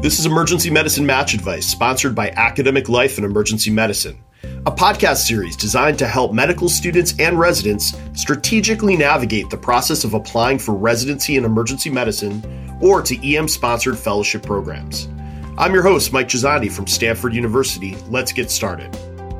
This is Emergency Medicine Match Advice, sponsored by Academic Life and Emergency Medicine, a podcast series designed to help medical students and residents strategically navigate the process of applying for residency in emergency medicine or to EM-sponsored fellowship programs. I'm your host, Mike Gisandi from Stanford University. Let's get started.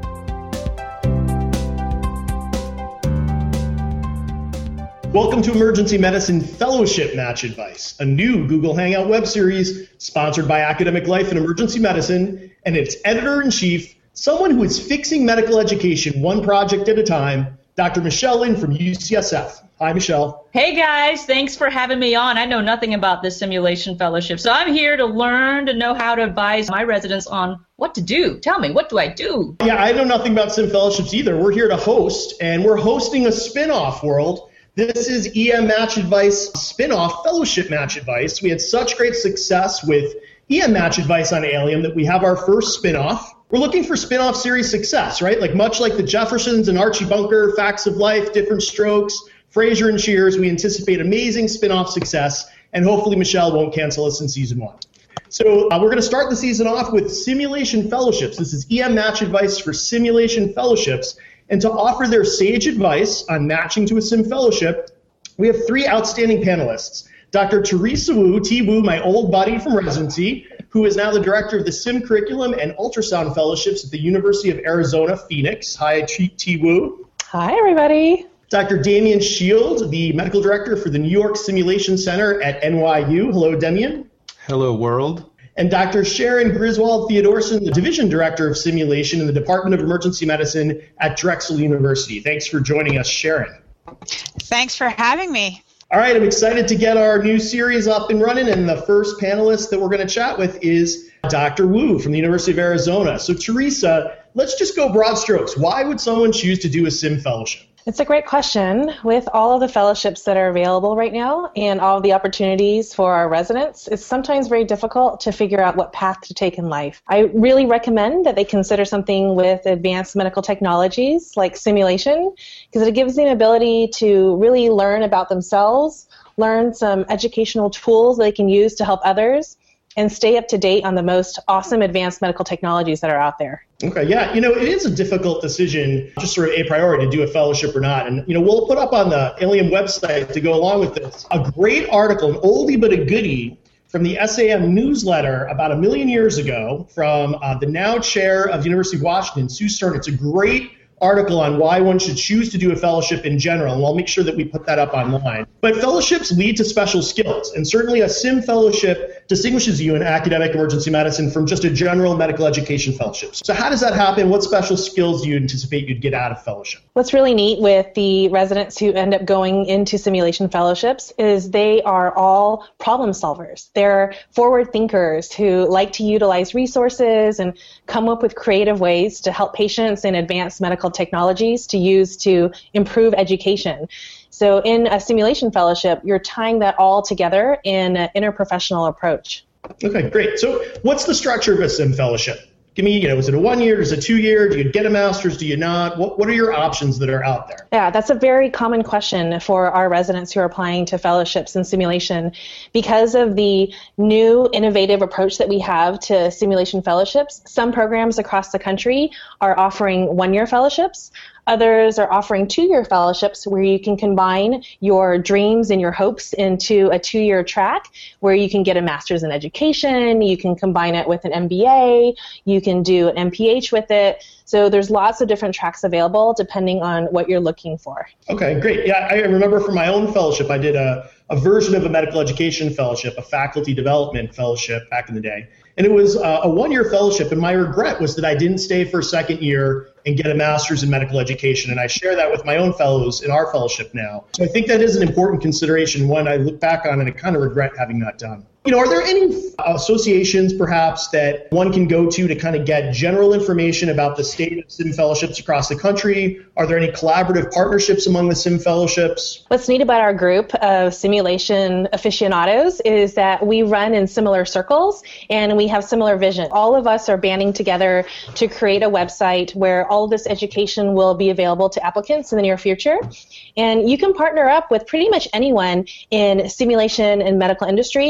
Welcome to Emergency Medicine Fellowship Match Advice, a new Google Hangout web series sponsored by Academic Life and Emergency Medicine, and its editor-in-chief, someone who is fixing medical education one project at a time, Dr. Michelle Lin from UCSF. Hi, Michelle. Hey, guys. Thanks for having me on. I know nothing about this simulation fellowship, so I'm here to learn to know how to advise my residents on what to do. Tell me, what do I do? Yeah, I know nothing about sim fellowships either. We're here to host, and we're hosting a spin-off world. This is EM Match Advice spin-off Fellowship Match Advice. We had such great success with EM Match Advice on Allium that we have our first spin-off. We're looking for spin-off series success, right? Like much like the Jeffersons and Archie Bunker, Facts of Life, Different Strokes, Frasier and Cheers, we anticipate amazing spin-off success, and hopefully Michelle won't cancel us in season one. So we're going to start the season off with simulation fellowships. This is EM Match Advice for simulation fellowships. And to offer their sage advice on matching to a sim fellowship, we have three outstanding panelists. Dr. Teresa Wu, T. Wu, my old buddy from residency, who is now the director of the sim curriculum and ultrasound fellowships at the University of Arizona, Phoenix. Hi, T. Wu. Hi, everybody. Dr. Damien Shield, the medical director for the New York Simulation Center at NYU. Hello, Damien. Hello, world. And Dr. Sharon Griswold-Theodorson, the Division Director of Simulation in the Department of Emergency Medicine at Drexel University. Thanks for joining us, Sharon. Thanks for having me. All right, I'm excited to get our new series up and running, and the first panelist that we're going to chat with is Dr. Wu from the University of Arizona. So, Teresa, let's just go broad strokes. Why would someone choose to do a sim fellowship? It's a great question. With all of the fellowships that are available right now and all of the opportunities for our residents, it's sometimes very difficult to figure out what path to take in life. I really recommend that they consider something with advanced medical technologies like simulation, because it gives them the ability to really learn about themselves, learn some educational tools they can use to help others, and stay up to date on the most awesome advanced medical technologies that are out there. Okay, yeah, it is a difficult decision, just sort of a priority to do a fellowship or not. And, we'll put up on the Allium website to go along with this a great article, an oldie but a goodie, from the SAM newsletter about 1 million years ago from the now chair of the University of Washington, Sue Stern. It's a great article on why one should choose to do a fellowship in general, and I'll make sure that we put that up online. But fellowships lead to special skills, and certainly a sim fellowship distinguishes you in academic emergency medicine from just a general medical education fellowship. So how does that happen? What special skills do you anticipate you'd get out of fellowship? What's really neat with the residents who end up going into simulation fellowships is they are all problem solvers. They're forward thinkers who like to utilize resources and come up with creative ways to help patients in advanced medical technologies to use to improve education. So in a simulation fellowship, you're tying that all together in an interprofessional approach. Okay, great. So what's the structure of a sim fellowship? Give me, is it a 1 year? Is it a 2 year? Do you get a master's? Do you not? What are your options that are out there? Yeah, that's a very common question for our residents who are applying to fellowships in simulation. Because of the new innovative approach that we have to simulation fellowships, some programs across the country are offering 1 year fellowships. Others are offering 2 year fellowships where you can combine your dreams and your hopes into a 2 year track where you can get a master's in education, you can combine it with an MBA, you can do an MPH with it. So there's lots of different tracks available depending on what you're looking for. Okay, great. Yeah, I remember for my own fellowship, I did a version of a medical education fellowship, a faculty development fellowship back in the day. And it was a 1 year fellowship, and my regret was that I didn't stay for a second year and get a master's in medical education, and I share that with my own fellows in our fellowship now. So I think that is an important consideration, one I look back on and I kind of regret having not done. Are there any associations perhaps that one can go to kind of get general information about the state of sim fellowships across the country? Are there any collaborative partnerships among the sim fellowships? What's neat about our group of simulation aficionados is that we run in similar circles and we have similar vision. All of us are banding together to create a website where all of this education will be available to applicants in the near future. And you can partner up with pretty much anyone in simulation and medical industry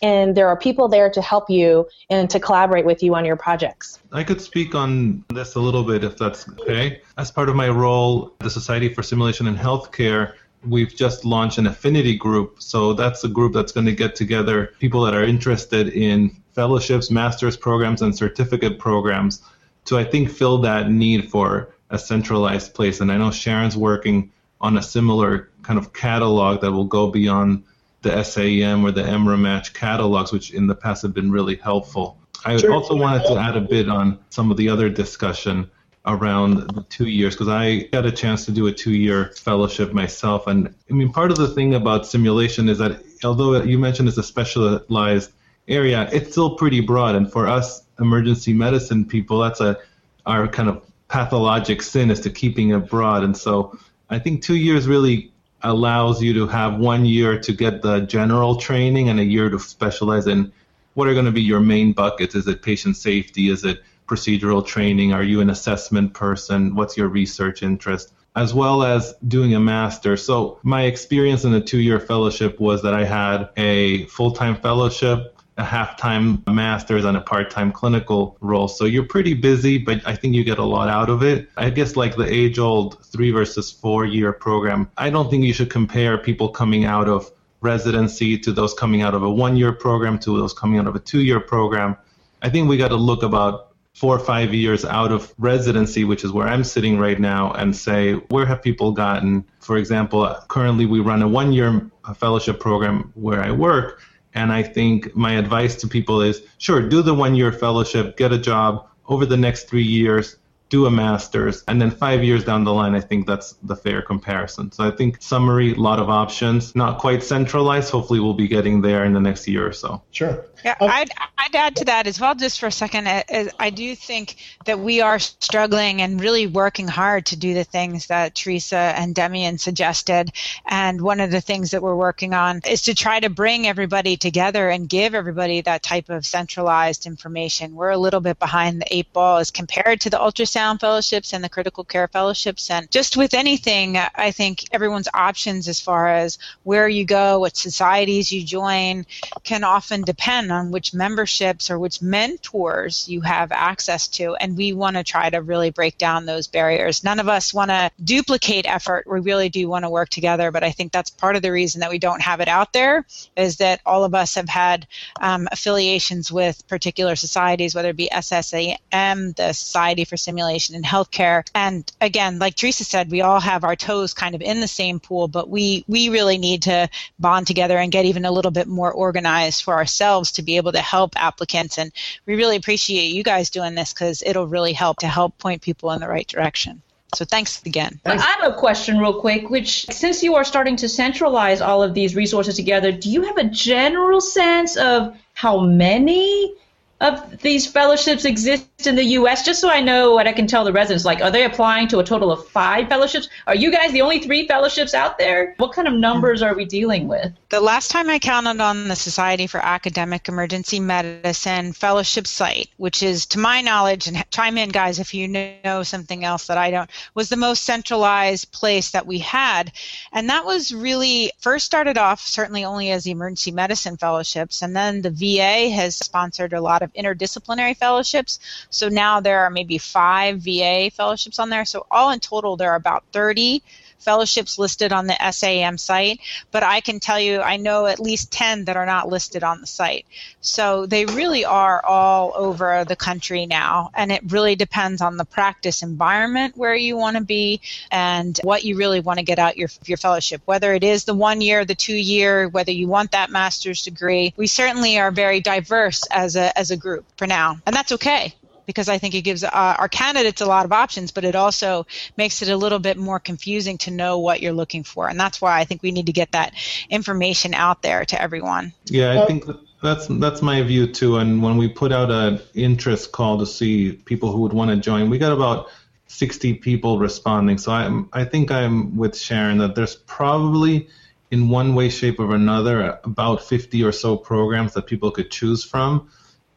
and there are people there to help you and to collaborate with you on your projects. I could speak on this a little bit if that's okay. As part of my role, the Society for Simulation in Healthcare, we've just launched an affinity group. So that's a group that's going to get together people that are interested in fellowships, master's programs, and certificate programs to, I think, fill that need for a centralized place. And I know Sharon's working on a similar kind of catalog that will go beyond the SAEM or the EMRA-Match catalogs, which in the past have been really helpful. I also wanted to add a bit on some of the other discussion around the 2 years, because I got a chance to do a 2-year fellowship myself. And I mean, part of the thing about simulation is that although you mentioned it's a specialized area, it's still pretty broad. And for us emergency medicine people, that's our kind of pathologic sin, is to keeping it broad. And so I think 2 years really allows you to have 1 year to get the general training and a year to specialize in what are going to be your main buckets. Is it patient safety? Is it procedural training? Are you an assessment person? What's your research interest? As well as doing a master. So my experience in the 2-year fellowship was that I had a full-time fellowship, a half-time master's, and a part-time clinical role. So you're pretty busy, but I think you get a lot out of it. I guess like the age-old 3 versus 4 year program, I don't think you should compare people coming out of residency to those coming out of a 1-year program to those coming out of a 2-year program. I think we got to look about 4 or 5 years out of residency, which is where I'm sitting right now, and say, where have people gotten? For example, currently we run a 1-year fellowship program where I work, and I think my advice to people is, sure, do the 1-year fellowship, get a job. Over the next 3 years, do a master's, and then 5 years down the line, I think that's the fair comparison. So I think summary, a lot of options, not quite centralized. Hopefully we'll be getting there in the next year or so. Sure. Yeah, I'd add to that as well, just for a second. I do think that we are struggling and really working hard to do the things that Teresa and Demian suggested. And one of the things that we're working on is to try to bring everybody together and give everybody that type of centralized information. We're a little bit behind the 8 ball as compared to the ultrasound fellowships and the critical care fellowships. And just with anything, I think everyone's options as far as where you go, what societies you join, can often depend on which memberships or which mentors you have access to. And we want to try to really break down those barriers. None of us want to duplicate effort. We really do want to work together. But I think that's part of the reason that we don't have it out there, is that all of us have had affiliations with particular societies, whether it be SSAM, the Society for Simulation in Healthcare. And again, like Teresa said, we all have our toes kind of in the same pool, but we really need to bond together and get even a little bit more organized for ourselves to be able to help applicants. And we really appreciate you guys doing this, because it'll really help to help point people in the right direction. So thanks again. I have a question real quick, which since you are starting to centralize all of these resources together, do you have a general sense of how many of these fellowships exist in the U.S., just so I know what I can tell the residents? Like, are they applying to a total of 5 fellowships? Are you guys the only 3 fellowships out there? What kind of numbers are we dealing with? The last time I counted on the Society for Academic Emergency Medicine fellowship site, which is, to my knowledge, and chime in, guys, if you know something else that I don't, was the most centralized place that we had. And that was really first started off certainly only as the emergency medicine fellowships, and then the VA has sponsored a lot of interdisciplinary fellowships. So now there are maybe 5 VA fellowships on there. So all in total, there are about 30 fellowships listed on the SAM site, but I can tell you I know at least 10 that are not listed on the site. So they really are all over the country now, and it really depends on the practice environment where you want to be and what you really want to get out your fellowship, whether it is the 1 year, the 2 year, whether you want that master's degree. We certainly are very diverse as a group for now, and that's okay, because I think it gives our candidates a lot of options, but it also makes it a little bit more confusing to know what you're looking for. And that's why I think we need to get that information out there to everyone. Yeah, I think that's my view too. And when we put out an interest call to see people who would want to join, we got about 60 people responding. So I think I'm with Sharon that there's probably, in one way, shape, or another, about 50 or so programs that people could choose from.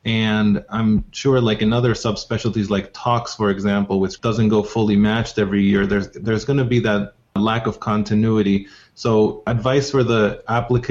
And I'm sure, like in other subspecialties like TOX, for example, which doesn't go fully matched every year, there's going to be that lack of continuity. So advice for the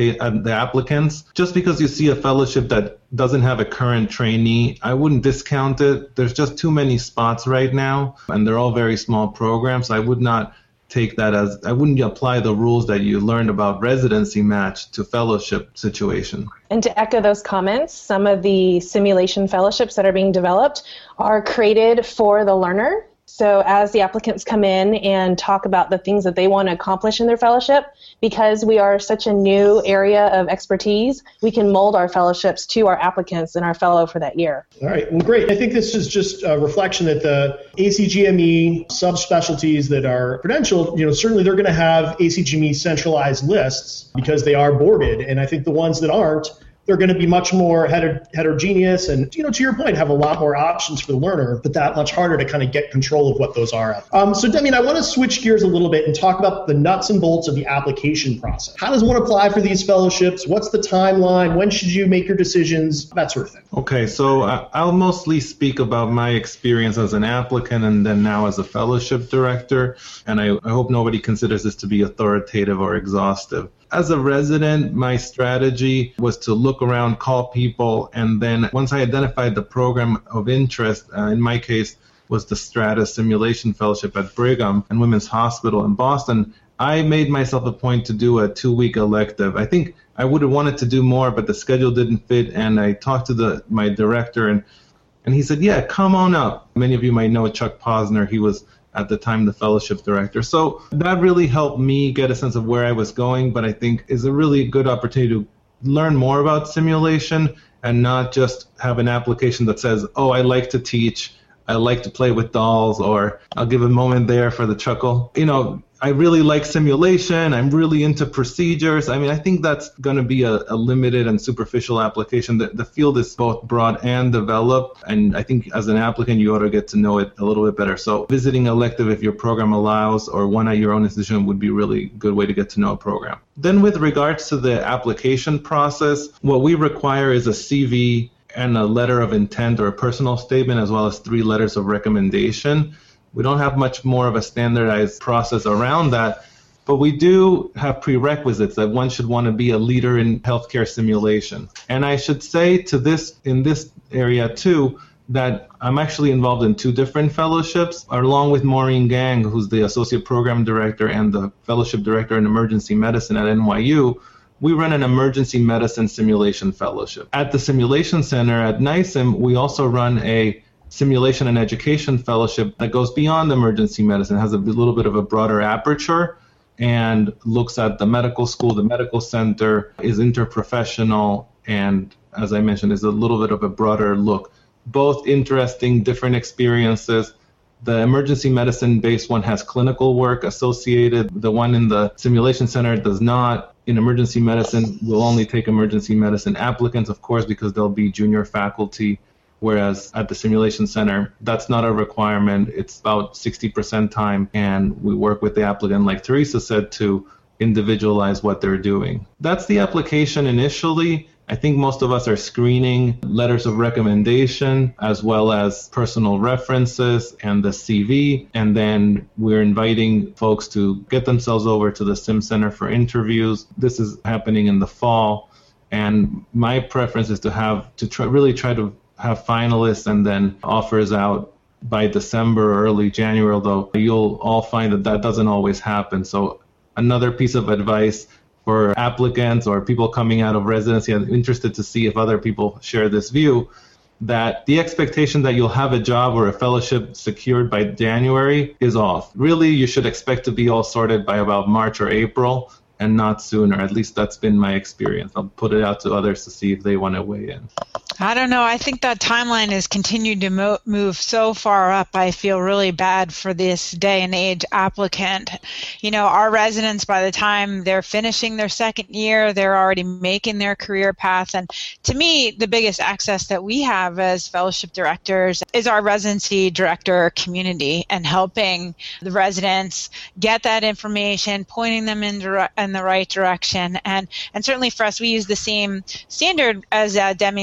applicants, just because you see a fellowship that doesn't have a current trainee, I wouldn't discount it. There's just too many spots right now, and they're all very small programs. I would not take that as, I wouldn't apply the rules that you learned about residency match to fellowship situation. And to echo those comments, some of the simulation fellowships that are being developed are created for the learner. So as the applicants come in and talk about the things that they want to accomplish in their fellowship, because we are such a new area of expertise, we can mold our fellowships to our applicants and our fellow for that year. All right, well, great. I think this is just a reflection that the ACGME subspecialties that are credentialed, certainly they're going to have ACGME centralized lists because they are boarded. And I think the ones that aren't, they're going to be much more heterogeneous and, to your point, have a lot more options for the learner, but that much harder to kind of get control of what those are. So, Demian, I want to switch gears a little bit and talk about the nuts and bolts of the application process. How does one apply for these fellowships? What's the timeline? When should you make your decisions? That sort of thing. Okay, so I'll mostly speak about my experience as an applicant and then now as a fellowship director, and I hope nobody considers this to be authoritative or exhaustive. As a resident, my strategy was to look around, call people, and then once I identified the program of interest, in my case was the Strata Simulation Fellowship at Brigham and Women's Hospital in Boston, I made myself a point to do a 2-week elective. I think I would have wanted to do more, but the schedule didn't fit, and I talked to my director, and he said, yeah, come on up. Many of you might know Chuck Posner. He was at the time the fellowship director. So that really helped me get a sense of where I was going, but I think is a really good opportunity to learn more about simulation and not just have an application that says, oh, I like to teach, I like to play with dolls, or I'll give a moment there for the chuckle. I really like simulation. I'm really into procedures. I mean, I think that's going to be a limited and superficial application. The field is both broad and developed, and I think as an applicant, you ought to get to know it a little bit better. So visiting elective, if your program allows, or one at your own institution would be a really good way to get to know a program. Then with regards to the application process, what we require is a CV and a letter of intent or a personal statement, as well as 3 letters of recommendation. We don't have much more of a standardized process around that, but we do have prerequisites that one should want to be a leader in healthcare simulation. And I should say in this area too, that I'm actually involved in 2 different fellowships, along with Maureen Gang, who's the Associate Program Director and the Fellowship Director in Emergency Medicine at NYU. We run an Emergency Medicine Simulation Fellowship. At the Simulation Center at NYSIM, we also run a Simulation and Education Fellowship that goes beyond emergency medicine, has a little bit of a broader aperture, and looks at the medical school, the medical center, is interprofessional, and as I mentioned, is a little bit of a broader look. Both interesting, different experiences. The emergency medicine-based one has clinical work associated. The one in the Simulation Center does not. In emergency medicine, we'll only take emergency medicine applicants, of course, because they'll be junior faculty. Whereas at the Simulation Center, that's not a requirement. It's about 60% time, and we work with the applicant, like Teresa said, to individualize what they're doing. That's the application initially. I think most of us are screening letters of recommendation as well as personal references and the CV, and then we're inviting folks to get themselves over to the Sim Center for interviews. This is happening in the fall, and my preference is to really try to have finalists and then offers out by December or early January, although you'll all find that doesn't always happen. So another piece of advice for applicants or people coming out of residency, I'm interested to see if other people share this view, that the expectation that you'll have a job or a fellowship secured by January is off. Really, you should expect to be all sorted by about March or April, and not sooner. At least that's been my experience. I'll put it out to others to see if they want to weigh in. I don't know. I think that timeline has continued to move so far up. I feel really bad for this day and age applicant. Our residents, by the time they're finishing their second year, they're already making their career path. And to me, the biggest access that we have as fellowship directors is our residency director community and helping the residents get that information, pointing them in the right direction. And certainly for us, we use the same standard as Demian suggested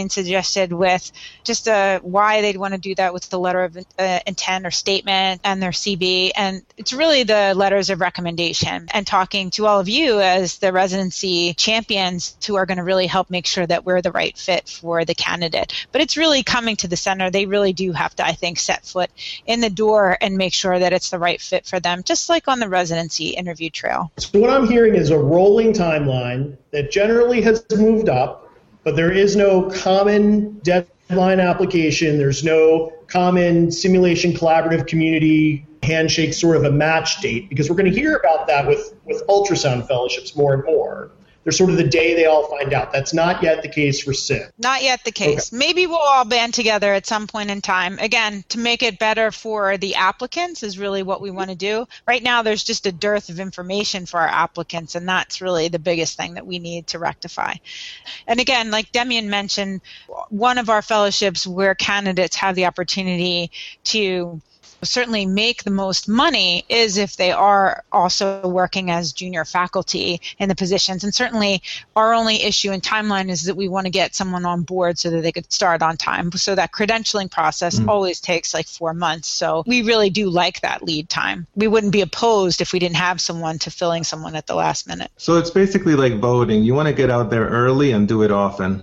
suggested with just why they'd want to do that with the letter of intent or statement and their CV. And it's really the letters of recommendation and talking to all of you as the residency champions who are going to really help make sure that we're the right fit for the candidate. But it's really coming to the center. They really do have to, I think, set foot in the door and make sure that it's the right fit for them, just like on the residency interview trail. So what I'm hearing is a rolling timeline that generally has moved up, but there is no common deadline application. There's no common simulation collaborative community handshake sort of a match date, because we're going to hear about that with ultrasound fellowships more and more. They're sort of the day they all find out. That's not yet the case for SIM. Not yet the case. Okay. Maybe we'll all band together at some point in time. Again, to make it better for the applicants is really what we want to do. Right now, there's just a dearth of information for our applicants, and that's really the biggest thing that we need to rectify. And again, like Demian mentioned, one of our fellowships where candidates have the opportunity to certainly make the most money is if they are also working as junior faculty in the positions. And certainly our only issue and timeline is that we want to get someone on board so that they could start on time. So that credentialing process always takes like 4 months. So we really do like that lead time. We wouldn't be opposed if we didn't have someone to filling someone at the last minute. So it's basically like voting. You want to get out there early and do it often.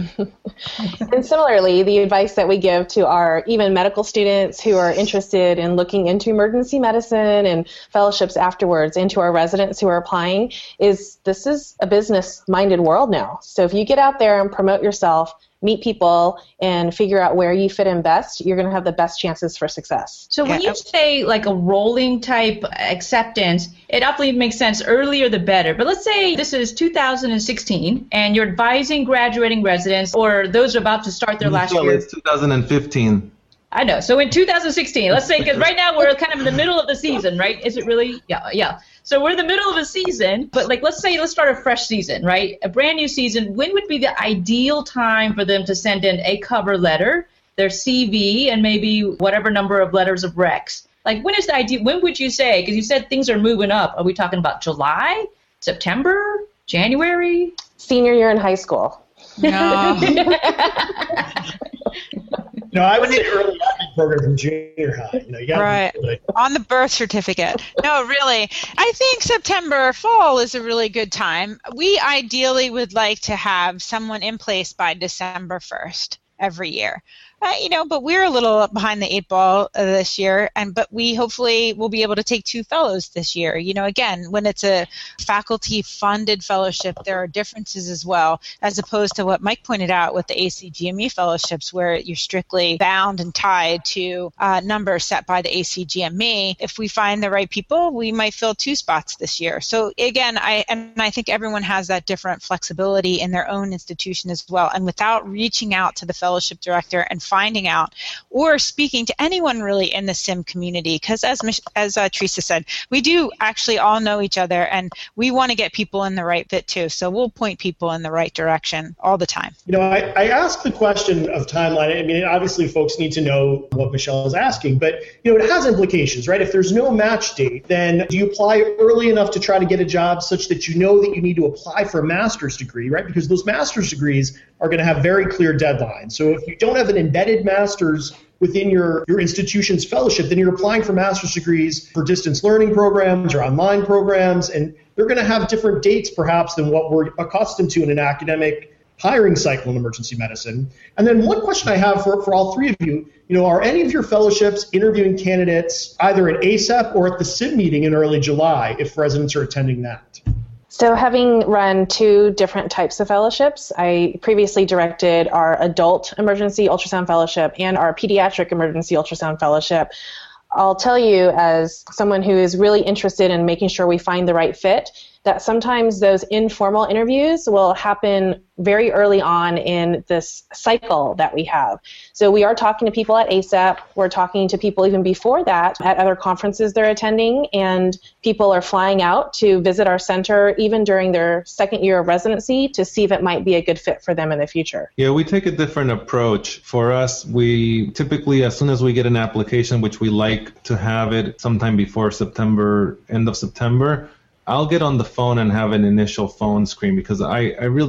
And similarly, the advice that we give to our even medical students who are interested in looking into emergency medicine and fellowships afterwards, and to our residents who are applying, is this is a business-minded world now. So if you get out there and promote yourself, meet people, and figure out where you fit in best, you're going to have the best chances for success. So when you say like a rolling type acceptance, it definitely makes sense. Earlier the better. But let's say this is 2016 and you're advising graduating residents or those about to start their last year. It's 2015. I know. So in 2016, let's say, because right now we're kind of in the middle of the season, right? Is it really? Yeah. So we're in the middle of a season, but like let's start a fresh season, right? A brand new season. When would be the ideal time for them to send in a cover letter, their CV, and maybe whatever number of letters of recs? Like when is the ideal? When would you say? Because you said things are moving up. Are we talking about July, September, January? Senior year in high school. No. No, I would say early program from junior high. You got right. On the birth certificate. No, really. I think September, fall is a really good time. We ideally would like to have someone in place by December 1st every year. But we're a little behind the 8 ball this year, but we hopefully will be able to take 2 fellows this year. Again, when it's a faculty-funded fellowship, there are differences as well, as opposed to what Mike pointed out with the ACGME fellowships, where you're strictly bound and tied to numbers set by the ACGME. If we find the right people, we might fill 2 spots this year. So again, I think everyone has that different flexibility in their own institution as well. And without reaching out to the fellowship director and finding out or speaking to anyone really in the SIM community, because as Teresa said, we do actually all know each other and we want to get people in the right fit too. So we'll point people in the right direction all the time. I asked the question of timeline. I mean, obviously folks need to know what Michelle is asking, but it has implications, right? If there's no match date, then do you apply early enough to try to get a job such that you know that you need to apply for a master's degree, right? Because those master's degrees are going to have very clear deadlines. So if you don't have an embedded master's within your institution's fellowship, then you're applying for master's degrees for distance learning programs or online programs, and they're going to have different dates perhaps than what we're accustomed to in an academic hiring cycle in emergency medicine. And then one question I have for all three of you, are any of your fellowships interviewing candidates either at ACEP or at the SIM meeting in early July if residents are attending that? So having run 2 different types of fellowships, I previously directed our adult emergency ultrasound fellowship and our pediatric emergency ultrasound fellowship. I'll tell you, as someone who is really interested in making sure we find the right fit, that sometimes those informal interviews will happen very early on in this cycle that we have. So we are talking to people at ACEP, we're talking to people even before that at other conferences they're attending, and people are flying out to visit our center even during their second year of residency to see if it might be a good fit for them in the future. Yeah, we take a different approach. For us, we typically, as soon as we get an application, which we like to have it sometime before September, end of September, I'll get on the phone and have an initial phone screen because I really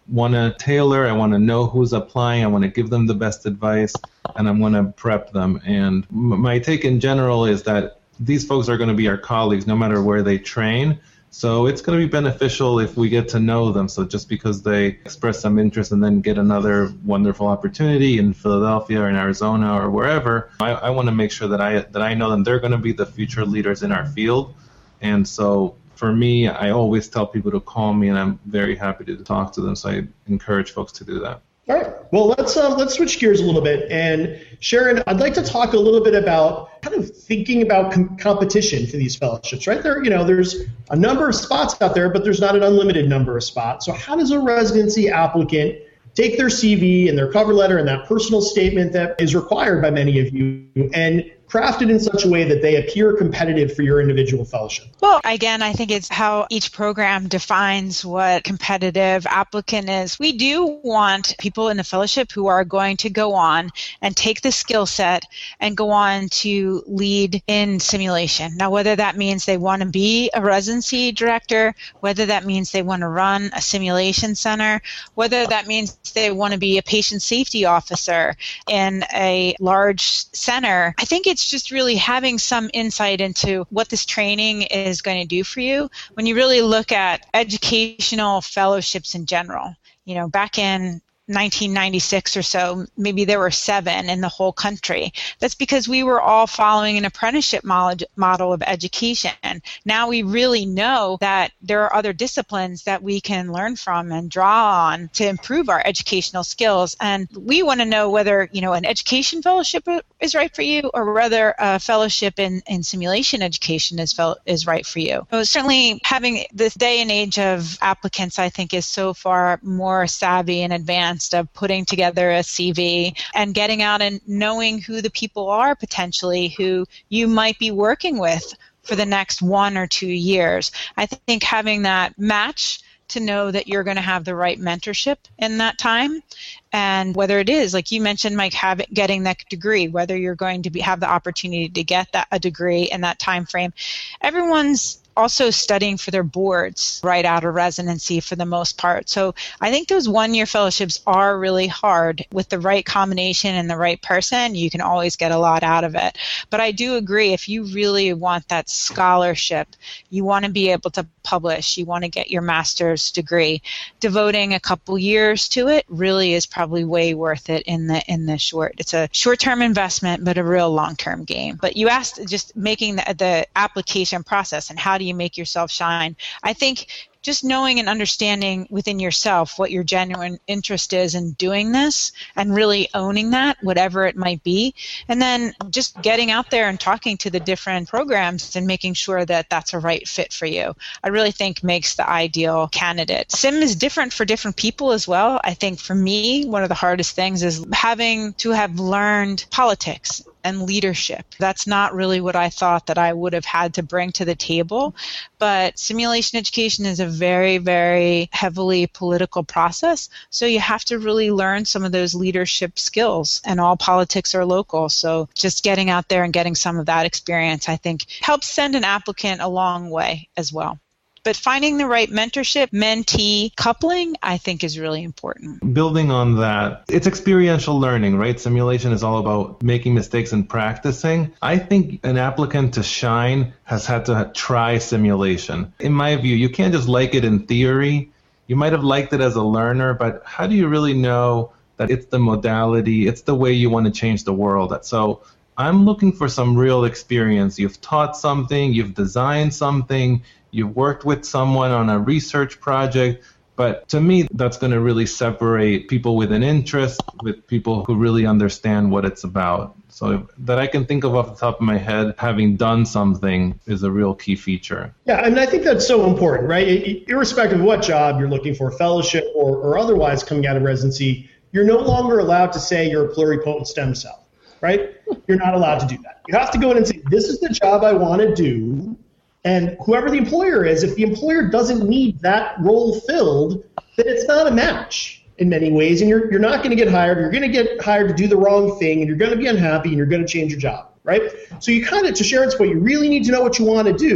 want to tailor, I want to know who's applying, I want to give them the best advice, and I'm going to prep them. And my take in general is that these folks are going to be our colleagues no matter where they train. So it's going to be beneficial if we get to know them. So just because they express some interest and then get another wonderful opportunity in Philadelphia or in Arizona or wherever, I want to make sure that I know them. They're going to be the future leaders in our field. And so for me, I always tell people to call me, and I'm very happy to talk to them. So I encourage folks to do that. All right. Well, let's switch gears a little bit. And Sharon, I'd like to talk a little bit about kind of thinking about competition for these fellowships, right? There's a number of spots out there, but there's not an unlimited number of spots. So how does a residency applicant take their CV and their cover letter and that personal statement that is required by many of you and craft it in such a way that they appear competitive for your individual fellowship? Well, again, I think it's how each program defines what competitive applicant is. We do want people in the fellowship who are going to go on and take the skill set and go on to lead in simulation. Now, whether that means they want to be a residency director, whether that means they want to run a simulation center, whether that means they want to be a patient safety officer in a large center, I think it's just really having some insight into what this training is going to do for you. When you really look at educational fellowships in general, back in 1996 or so, maybe there were 7 in the whole country. That's because we were all following an apprenticeship model of education. Now we really know that there are other disciplines that we can learn from and draw on to improve our educational skills. And we want to know whether, an education fellowship is right for you or whether a fellowship in simulation education is right for you. So certainly having this day and age of applicants, I think, is so far more savvy and advanced of putting together a CV and getting out and knowing who the people are potentially who you might be working with for the next 1 or 2 years. I think having that match to know that you're going to have the right mentorship in that time, and whether it is, like you mentioned, Mike, getting that degree, whether you're going to have the opportunity to get a degree in that time frame. Everyone's also studying for their boards right out of residency for the most part. So I think those 1-year fellowships are really hard. With the right combination and the right person, you can always get a lot out of it. But I do agree, if you really want that scholarship, you want to be able to publish, you want to get your master's degree, devoting a couple years to it really is probably way worth it in the short. It's a short-term investment, but a real long-term game. But you asked just making the application process and how do you make yourself shine. I think just knowing and understanding within yourself what your genuine interest is in doing this and really owning that, whatever it might be, and then just getting out there and talking to the different programs and making sure that that's a right fit for you, I really think makes the ideal candidate. Sim is different for different people as well. I think for me, one of the hardest things is having to have learned politics and leadership. That's not really what I thought that I would have had to bring to the table. But simulation education is a very, very heavily political process. So you have to really learn some of those leadership skills, and all politics are local. So just getting out there and getting some of that experience, I think, helps send an applicant a long way as well. But finding the right mentorship, mentee coupling, I think is really important. Building on that, it's experiential learning, right? Simulation is all about making mistakes and practicing. I think an applicant to shine has had to try simulation. In my view, you can't just like it in theory. You might have liked it as a learner, but how do you really know that it's the modality, it's the way you want to change the world? So I'm looking for some real experience. You've taught something, you've designed something, you've worked with someone on a research project, but to me, that's going to really separate people with an interest with people who really understand what it's about. So that I can think of off the top of my head, having done something is a real key feature. Yeah, I mean, I think that's so important, right? Irrespective of what job you're looking for, fellowship or otherwise coming out of residency, you're no longer allowed to say you're a pluripotent stem cell, right? You're not allowed to do that. You have to go in and say, this is the job I want to do. And whoever the employer is, if the employer doesn't need that role filled, then it's not a match in many ways, and you're not going to get hired. You're going to get hired to do the wrong thing, and you're going to be unhappy, and you're going to change your job, right? So you kind of, to Sharon's point, you really need to know what you want to do,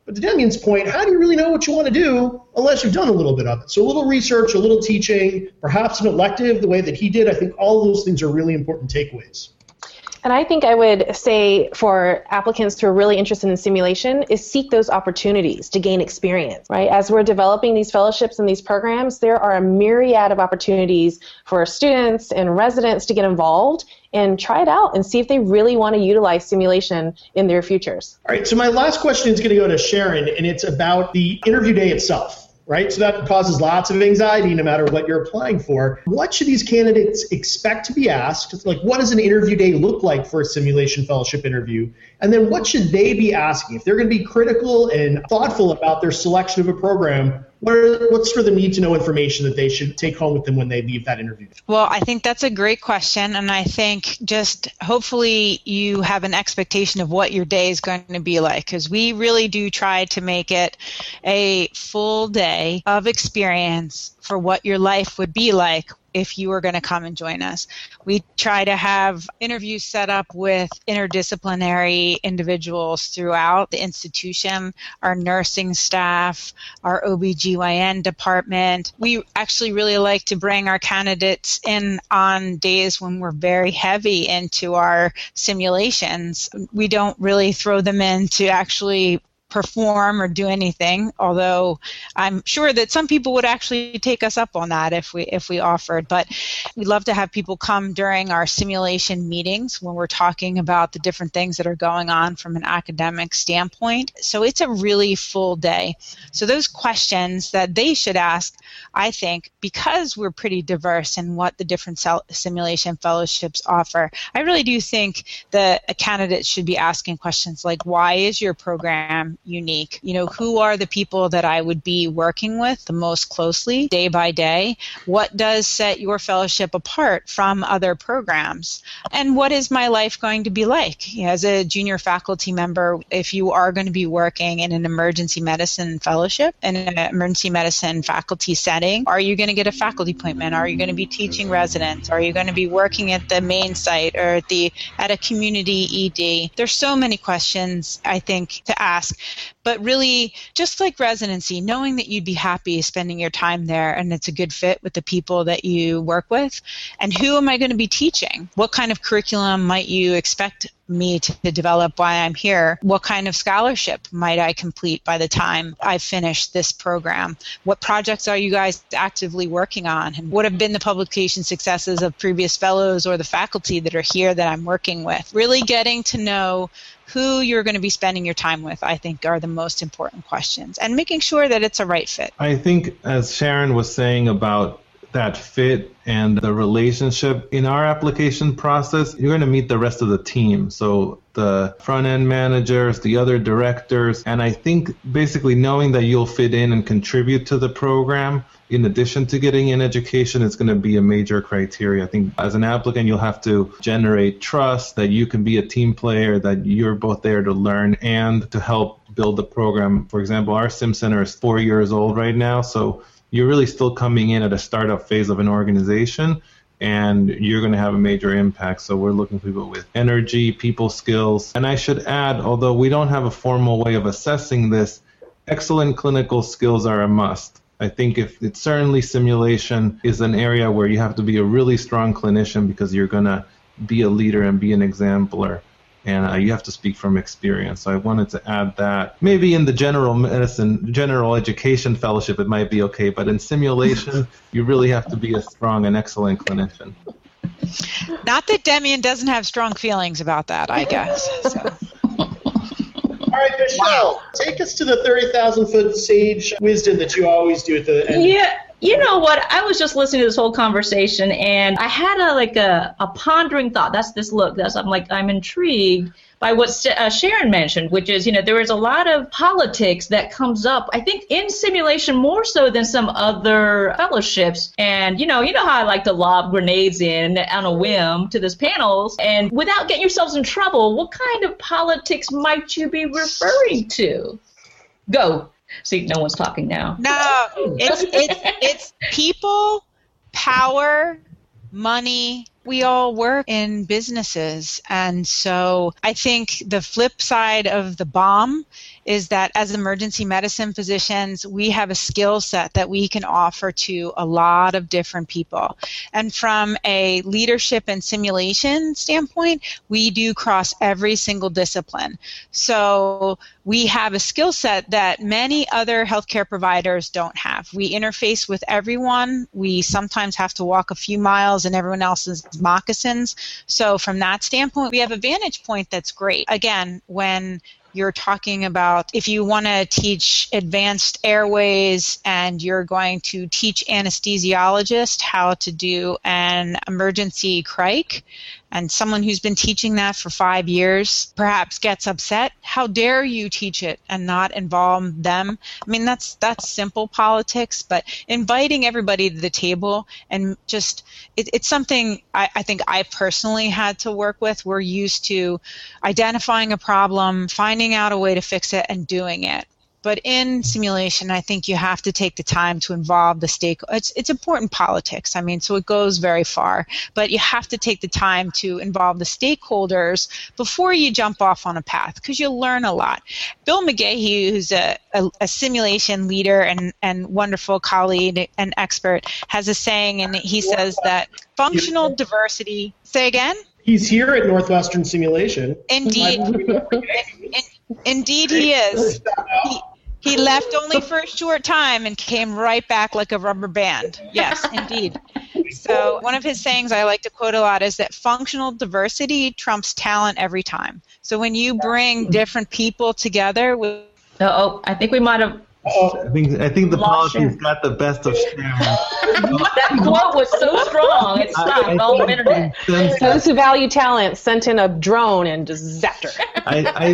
But to Demian's point, how do you really know what you want to do unless you've done a little bit of it? So a little research, a little teaching, perhaps an elective the way that he did. I think all of those things are really important takeaways. And I think I would say for applicants who are really interested in simulation is seek those opportunities to gain experience, right? As we're developing these fellowships and these programs, there are a myriad of opportunities for students and residents to get involved and try it out and see if they really want to utilize simulation in their futures. All right, so my last question is going to go to Sharon, and it's about the interview day itself. Right? So that causes lots of anxiety no matter what you're applying for. What should these candidates expect to be asked? Like, what does an interview day look like for a simulation fellowship interview? And then what should they be asking? If they're going to be critical and thoughtful about their selection of a program, what's for the need-to-know information that they should take home with them when they leave that interview? Well, I think that's a great question, and I think just hopefully you have an expectation of what your day is going to be like, because we really do try to make it a full day of experience for what your life would be like if you were going to come and join us. We try to have interviews set up with interdisciplinary individuals throughout the institution, our nursing staff, our OBGYN department. We actually really like to bring our candidates in on days when we're very heavy into our simulations. We don't really throw them in to actually perform or do anything, although I'm sure that some people would actually take us up on that if we offered. But we love to have people come during our simulation meetings when we're talking about the different things that are going on from an academic standpoint. So it's a really full day. So those questions that they should ask, I think, because we're pretty diverse in what the different simulation fellowships offer, I really do think that a candidate should be asking questions like, why is your program unique? You know, who are the people that I would be working with the most closely day by day? What does set your fellowship apart from other programs? And what is my life going to be like? As a junior faculty member, if you are going to be working in an emergency medicine fellowship, in an emergency medicine faculty setting, are you going to get a faculty appointment? Are you going to be teaching residents? Are you going to be working at the main site or at a community ED? There's so many questions, I think, to ask. But really, just like residency, knowing that you'd be happy spending your time there and it's a good fit with the people that you work with. And who am I going to be teaching? What kind of curriculum might you expect me to develop while I'm here? What kind of scholarship might I complete by the time I finish this program? What projects are you guys actively working on? And what have been the publication successes of previous fellows or the faculty that are here that I'm working with? Really getting to know who you're going to be spending your time with, I think, are the most important questions, and making sure that it's a right fit. I think, as Sharon was saying about that fit and the relationship in our application process, you're going to meet the rest of the team. So the front end managers, the other directors, and I think basically knowing that you'll fit in and contribute to the program in addition to getting an education is going to be a major criteria. I think as an applicant, you'll have to generate trust that you can be a team player, that you're both there to learn and to help build the program. For example, our Sim Center is 4 years old right now, so you're really still coming in at a startup phase of an organization, and you're going to have a major impact. So we're looking for people with energy, people skills. And I should add, although we don't have a formal way of assessing this, excellent clinical skills are a must. I think it's certainly simulation is an area where you have to be a really strong clinician because you're going to be a leader and be an exemplar. And you have to speak from experience. So I wanted to add that. Maybe in the general education fellowship, it might be okay. But in simulation, you really have to be a strong and excellent clinician. Not that Demian doesn't have strong feelings about that, I guess. So. All right, Michelle, take us to the 30,000-foot sage wisdom that you always do at the end. Yeah, you know what? I was just listening to this whole conversation, and I had a pondering thought. I'm intrigued by what Sharon mentioned, which is, there is a lot of politics that comes up, I think, in simulation more so than some other fellowships. And, you know how I like to lob grenades in on a whim to this panels. And without getting yourselves in trouble, what kind of politics might you be referring to? Go. See, no one's talking now. No, it's people, power, money, We all work in businesses. And so I think the flip side of the bomb is that as emergency medicine physicians, we have a skill set that we can offer to a lot of different people. And from a leadership and simulation standpoint, we do cross every single discipline. So we have a skill set that many other healthcare providers don't have. We interface with everyone. We sometimes have to walk a few miles in everyone else's moccasins. So from that standpoint, we have a vantage point that's great. Again, when you're talking about if you want to teach advanced airways and you're going to teach anesthesiologists how to do an emergency crike, and someone who's been teaching that for 5 years perhaps gets upset, how dare you teach it and not involve them? I mean, that's simple politics, but inviting everybody to the table and just, it's something I think I personally had to work with. We're used to identifying a problem, finding out a way to fix it, and doing it. But in simulation, I think you have to take the time to involve the stakeholders. It's important politics. I mean, so it goes very far. But you have to take the time to involve the stakeholders before you jump off on a path, because you'll learn a lot. Bill McGahey, who's a simulation leader and wonderful colleague and expert, has a saying, and he says that functional diversity. Say again? He's here at Northwestern Simulation. Indeed. Indeed he is. He left only for a short time and came right back like a rubber band. Yes, indeed. So one of his sayings I like to quote a lot is that functional diversity trumps talent every time. So when you bring different people together with... I think we might have... I think the policy's got the best of Sharon. That quote was so strong, it stopped all the internet. Those who value talent sent in a drone and just zapped her.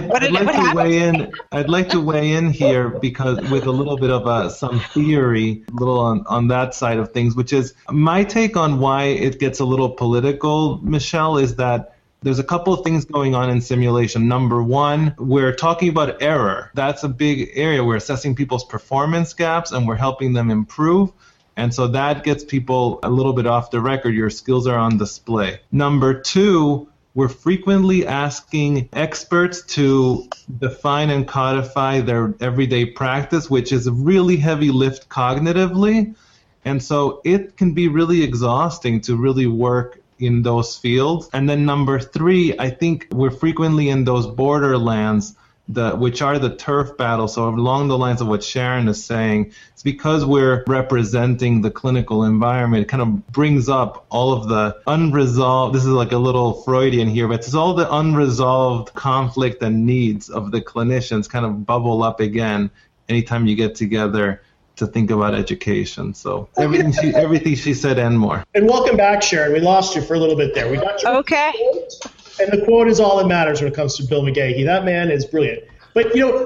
I'd like to weigh in here because with a little bit of some theory, a little on that side of things, which is my take on why it gets a little political, Michelle, is that there's a couple of things going on in simulation. Number one, we're talking about error. That's a big area. We're assessing people's performance gaps and we're helping them improve. And so that gets people a little bit off the record. Your skills are on display. Number two, we're frequently asking experts to define and codify their everyday practice, which is a really heavy lift cognitively. And so it can be really exhausting to really work in those fields. And then number three, I think we're frequently in those borderlands, which are the turf battles. So along the lines of what Sharon is saying, it's because we're representing the clinical environment, it kind of brings up all of the unresolved, this is like a little Freudian here, but it's all the unresolved conflict and needs of the clinicians kind of bubble up again anytime you get together to think about education. So everything she said and more. And welcome back, Sharon. We lost you for a little bit there. We got you. Okay. And the quote is all that matters when it comes to Bill McGahey. That man is brilliant. But,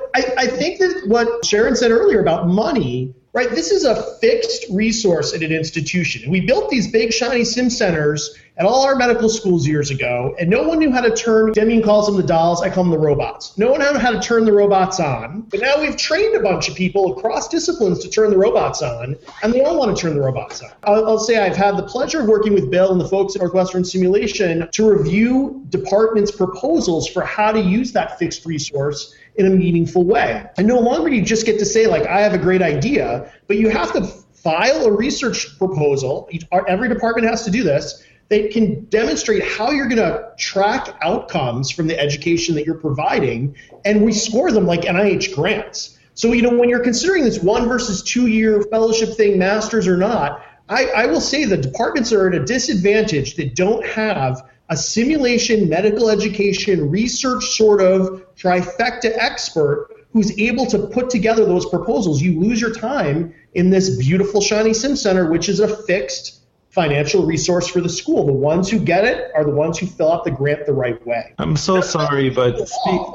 I think that what Sharon said earlier about money, right, this is a fixed resource at an institution. We built these big, shiny sim centers at all our medical schools years ago, and no one knew how to turn, Demian calls them the dolls, I call them the robots. No one knew how to turn the robots on, but now we've trained a bunch of people across disciplines to turn the robots on, and they all want to turn the robots on. I'll say I've had the pleasure of working with Bill and the folks at Northwestern Simulation to review departments' proposals for how to use that fixed resource in a meaningful way. And no longer do you just get to say, like, I have a great idea, but you have to file a research proposal. Every department has to do this. They can demonstrate how you're going to track outcomes from the education that you're providing, and we score them like NIH grants. So, when you're considering this 1 versus 2 year fellowship thing, masters or not, I will say the departments are at a disadvantage that don't have a simulation, medical education, research sort of trifecta expert who's able to put together those proposals. You lose your time in this beautiful, shiny sim center, which is a fixed financial resource for the school. The ones who get it are the ones who fill out the grant the right way. I'm so sorry, but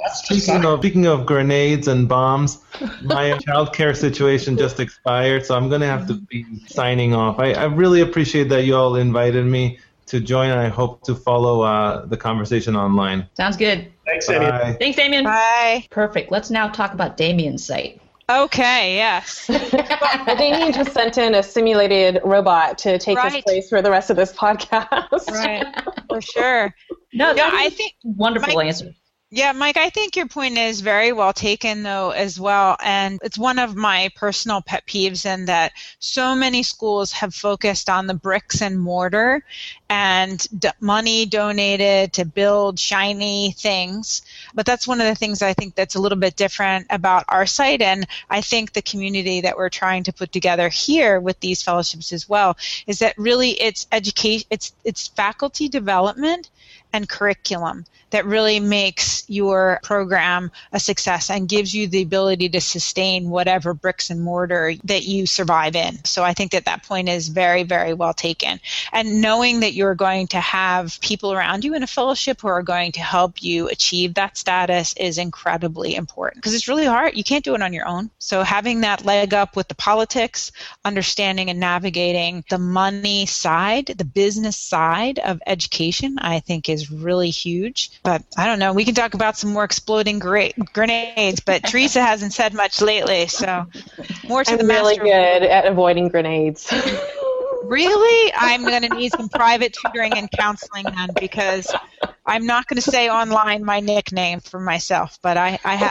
speaking of grenades and bombs, my childcare situation just expired, so I'm going to have to be signing off. I really appreciate that you all invited me to join, and I hope to follow the conversation online. Sounds good. Thanks, Damian. Thanks, Damian. Bye. Perfect. Let's now talk about Damian's site. Okay, yes. Damien just sent in a simulated robot to take his place for the rest of this podcast. Right, for sure. No, I think wonderful answer. Yeah, Mike, I think your point is very well taken, though, as well. And it's one of my personal pet peeves in that so many schools have focused on the bricks and mortar and money donated to build shiny things. But that's one of the things I think that's a little bit different about our site. And I think the community that we're trying to put together here with these fellowships as well is that really it's education, it's faculty development and curriculum that really makes your program a success and gives you the ability to sustain whatever bricks and mortar that you survive in. So I think that point is very, very well taken. And knowing that you're going to have people around you in a fellowship who are going to help you achieve that status is incredibly important because it's really hard. You can't do it on your own. So having that leg up with the politics, understanding and navigating the money side, the business side of education, I think is really huge. But I don't know. We can talk about some more exploding grenades, but Teresa hasn't said much lately, so more to the master. I'm really good at avoiding grenades. Really? I'm going to need some private tutoring and counseling then because I'm not going to say online my nickname for myself, but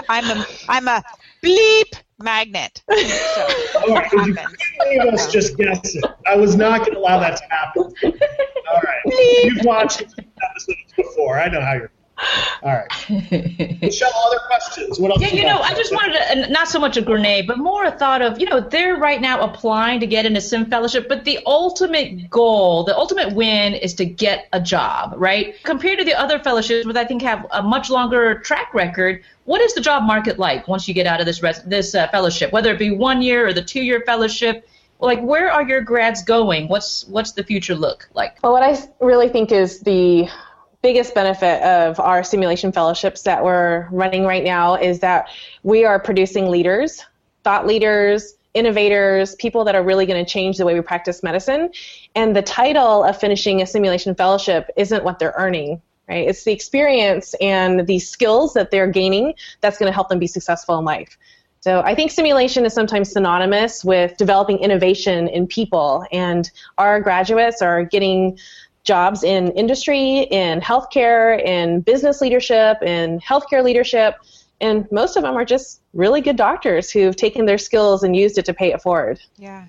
I'm a bleep magnet. So, all right, you couldn't us just guessing. I was not going to allow that to happen. All right. Bleep. You've watched episodes before. I know how you're. All right. Michelle, other questions? What else? Yeah, I just wanted to, not so much a grenade, but more a thought of, they're right now applying to get into Sim Fellowship, but the ultimate goal, the ultimate win is to get a job, right? Compared to the other fellowships, which I think have a much longer track record, what is the job market like once you get out of this fellowship, whether it be 1 year or the 2-year fellowship? Like, where are your grads going? What's the future look like? Well, what I really think is the biggest benefit of our simulation fellowships that we're running right now is that we are producing leaders, thought leaders, innovators, people that are really going to change the way we practice medicine. And the title of finishing a simulation fellowship isn't what they're earning, right? It's the experience and the skills that they're gaining that's going to help them be successful in life. So I think simulation is sometimes synonymous with developing innovation in people, and our graduates are getting jobs in industry, in healthcare, in business leadership, in healthcare leadership, and most of them are just really good doctors who've taken their skills and used it to pay it forward. Yeah.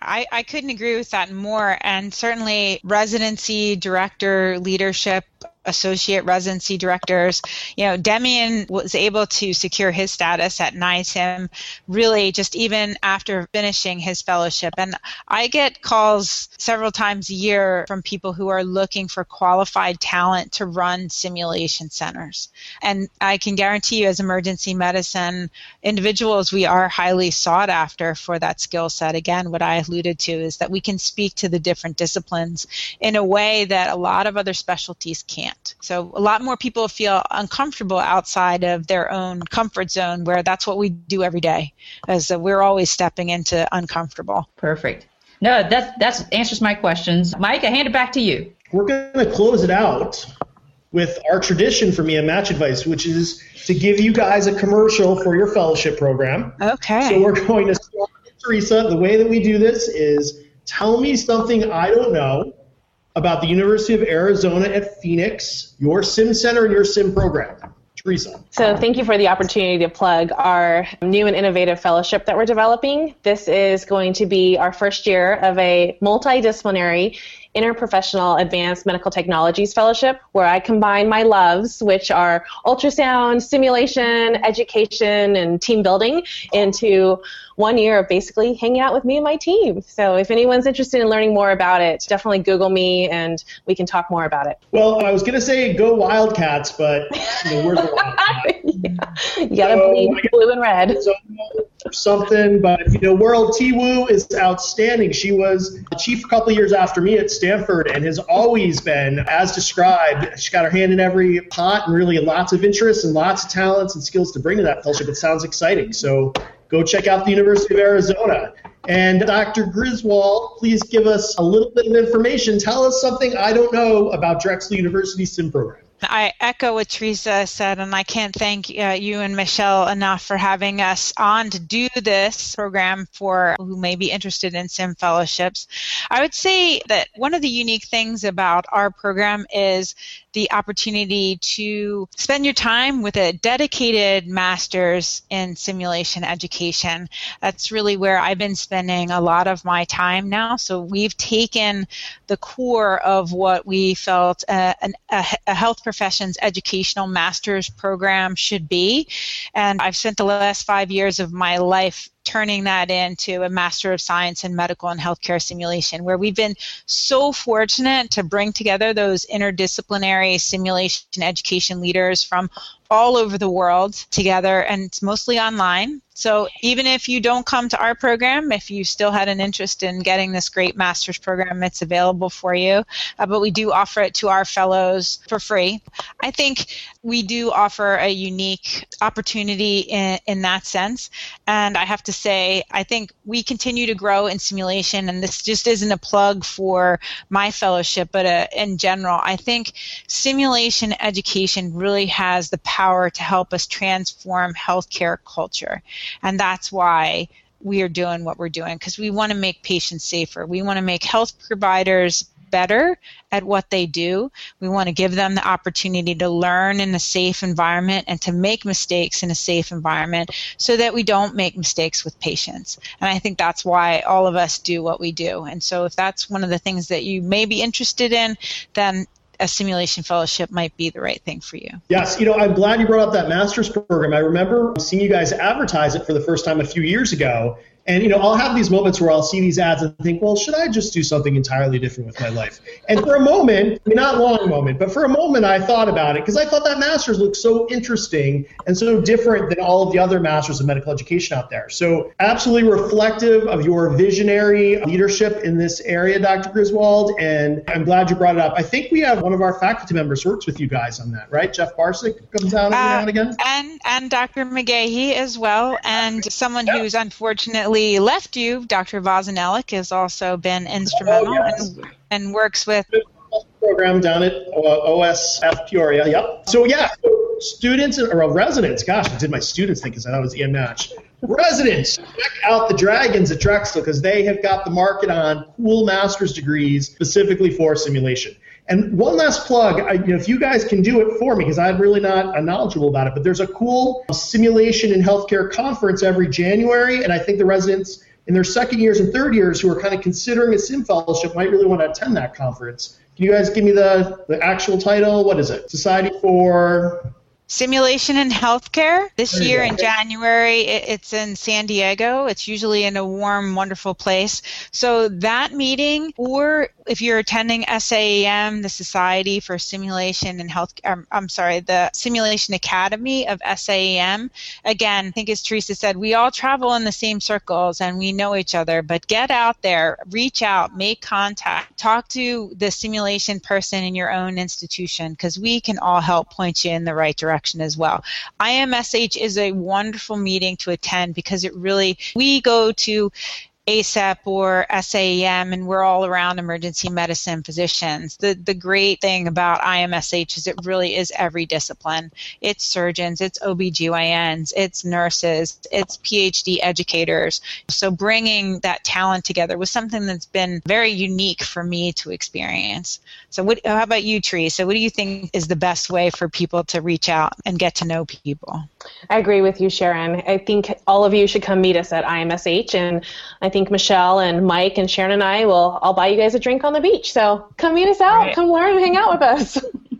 I couldn't agree with that more, and certainly residency, director, leadership, associate residency directors. Demian was able to secure his status at NISIM really just even after finishing his fellowship. And I get calls several times a year from people who are looking for qualified talent to run simulation centers. And I can guarantee you as emergency medicine individuals, we are highly sought after for that skill set. Again, what I alluded to is that we can speak to the different disciplines in a way that a lot of other specialties can't. So a lot more people feel uncomfortable outside of their own comfort zone, where that's what we do every day, as we're always stepping into uncomfortable. Perfect. No, that answers my questions. Mike, I hand it back to you. We're going to close it out with our tradition for EM Match Advice, which is to give you guys a commercial for your fellowship program. Okay. So we're going to start with Teresa. The way that we do this is tell me something I don't know about the University of Arizona at Phoenix, your sim center and your sim program. Teresa. So thank you for the opportunity to plug our new and innovative fellowship that we're developing. This is going to be our first year of a multidisciplinary interprofessional advanced medical technologies fellowship, where I combine my loves, which are ultrasound, simulation, education, and team building, into 1 year of basically hanging out with me and my team. So if anyone's interested in learning more about it, definitely Google me and we can talk more about it. Well, I was going to say go Wildcats, but we're the Wildcats. Yeah. You got to bleed blue and red. Or something, but World Ti-Woo is outstanding. She was chief a couple of years after me at Stanford and has always been, as described, she's got her hand in every pot and really lots of interests and lots of talents and skills to bring to that fellowship. It sounds exciting. So go check out the University of Arizona. And Dr. Griswold, please give us a little bit of information. Tell us something I don't know about Drexel University SIM program. I echo what Teresa said, and I can't thank you and Michelle enough for having us on to do this program for who may be interested in SIM fellowships. I would say that one of the unique things about our program is the opportunity to spend your time with a dedicated master's in simulation education. That's really where I've been spending a lot of my time now. So we've taken the core of what we felt a health professions educational master's program should be, and I've spent the last 5 years of my life turning that into a Master of Science in Medical and Healthcare Simulation, where we've been so fortunate to bring together those interdisciplinary simulation education leaders from all over the world together, and it's mostly online. So even if you don't come to our program, if you still had an interest in getting this great master's program, it's available for you. But we do offer it to our fellows for free. I think we do offer a unique opportunity in that sense. And I have to say, I think we continue to grow in simulation, and this just isn't a plug for my fellowship, but in general, I think simulation education really has the power to help us transform healthcare culture. And that's why we are doing what we're doing, because we want to make patients safer. We want to make health providers better at what they do. We want to give them the opportunity to learn in a safe environment and to make mistakes in a safe environment so that we don't make mistakes with patients. And I think that's why all of us do what we do. And so if that's one of the things that you may be interested in, then a simulation fellowship might be the right thing for you. Yes, I'm glad you brought up that master's program. I remember seeing you guys advertise it for the first time a few years ago. And, I'll have these moments where I'll see these ads and think, well, should I just do something entirely different with my life? And for a moment, not a long moment, but for a moment I thought about it because I thought that master's looked so interesting and so different than all of the other masters of medical education out there. So absolutely reflective of your visionary leadership in this area, Dr. Griswold, and I'm glad you brought it up. I think we have one of our faculty members who works with you guys on that, right? Jeff Barsick comes out every now and again. And Dr. McGahey as well, and someone who's unfortunately left you, Dr. Vozinelic, has also been instrumental and works with program down at OSF Peoria. Yep. So students or residents. Gosh, I did my students think because I thought it was EMMatch. Residents, check out the Dragons at Drexel because they have got the market on cool master's degrees specifically for simulation. And one last plug, if you guys can do it for me, because I'm really not knowledgeable about it, but there's a cool simulation in healthcare conference every January, and I think the residents in their second years and third years who are kind of considering a sim fellowship might really want to attend that conference. Can you guys give me the actual title? What is it? Society for Simulation in Healthcare. This year in January, it's in San Diego. It's usually in a warm, wonderful place. So that meeting, or if you're attending SAEM, the Society for Simulation in Healthcare, the Simulation Academy of SAEM. Again, I think as Teresa said, we all travel in the same circles and we know each other, but get out there, reach out, make contact, talk to the simulation person in your own institution, because we can all help point you in the right direction as well. IMSH is a wonderful meeting to attend because we go to ACEP or SAEM, and we're all around emergency medicine physicians. The great thing about IMSH is it really is every discipline. It's surgeons, it's OBGYNs, it's nurses, it's PhD educators. So bringing that talent together was something that's been very unique for me to experience. So how about you, Teresa? What do you think is the best way for people to reach out and get to know people? I agree with you, Sharon. I think all of you should come meet us at IMSH, and I think Michelle and Mike and Sharon and I'll buy you guys a drink on the beach. So come meet us out, come learn and hang out with us.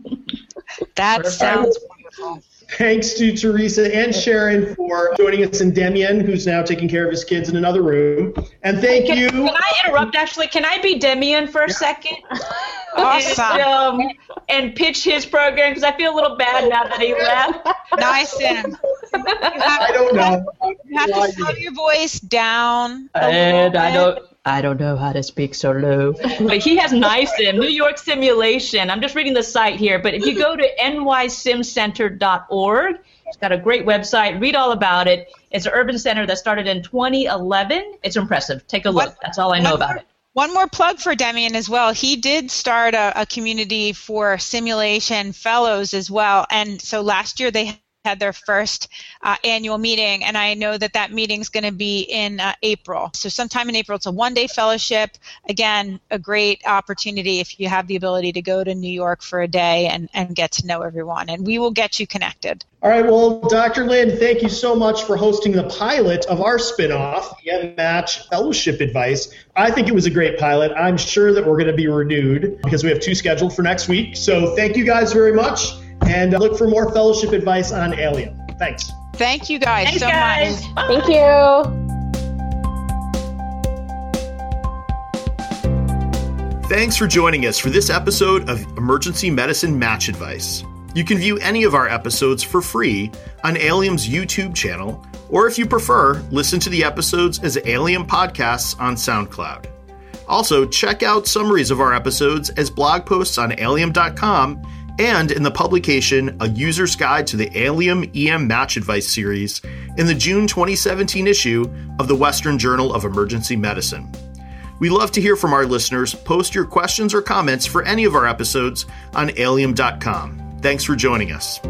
That sounds wonderful. Thanks to Teresa and Sharon for joining us, and Demian, who's now taking care of his kids in another room. And thank you. Can I interrupt, actually? Can I be Demian for a second? Awesome. And pitch his program, because I feel a little bad now that he left. Nice, Sam. I don't know. You have to slow your voice down. And I don't know how to speak so low. But he has NYSIM, New York Simulation. I'm just reading the site here. But if you go to nysimcenter.org, it's got a great website. Read all about it. It's an urban center that started in 2011. It's impressive. Take a look. That's all I know about it. One more plug for Demian as well. He did start a community for simulation fellows as well. And so last year they had their first annual meeting, and I know that meeting is going to be in April. So sometime in April, it's a one-day fellowship. Again, a great opportunity if you have the ability to go to New York for a day and get to know everyone, and we will get you connected. All right, well, Dr. Lin, thank you so much for hosting the pilot of our spinoff, EM-Match Fellowship Advice. I think it was a great pilot. I'm sure that we're going to be renewed because we have 2 scheduled for next week. So thank you guys very much. And look for more fellowship advice on Allium. Thanks. Thank you guys much. Bye. Thank you. Thanks for joining us for this episode of Emergency Medicine Match Advice. You can view any of our episodes for free on Allium's YouTube channel, or if you prefer, listen to the episodes as Allium podcasts on SoundCloud. Also, check out summaries of our episodes as blog posts on Allium.com and in the publication A User's Guide to the Allium EM Match Advice series in the June 2017 issue of the Western Journal of Emergency Medicine. We love to hear from our listeners. Post your questions or comments for any of our episodes on Allium.com. Thanks for joining us.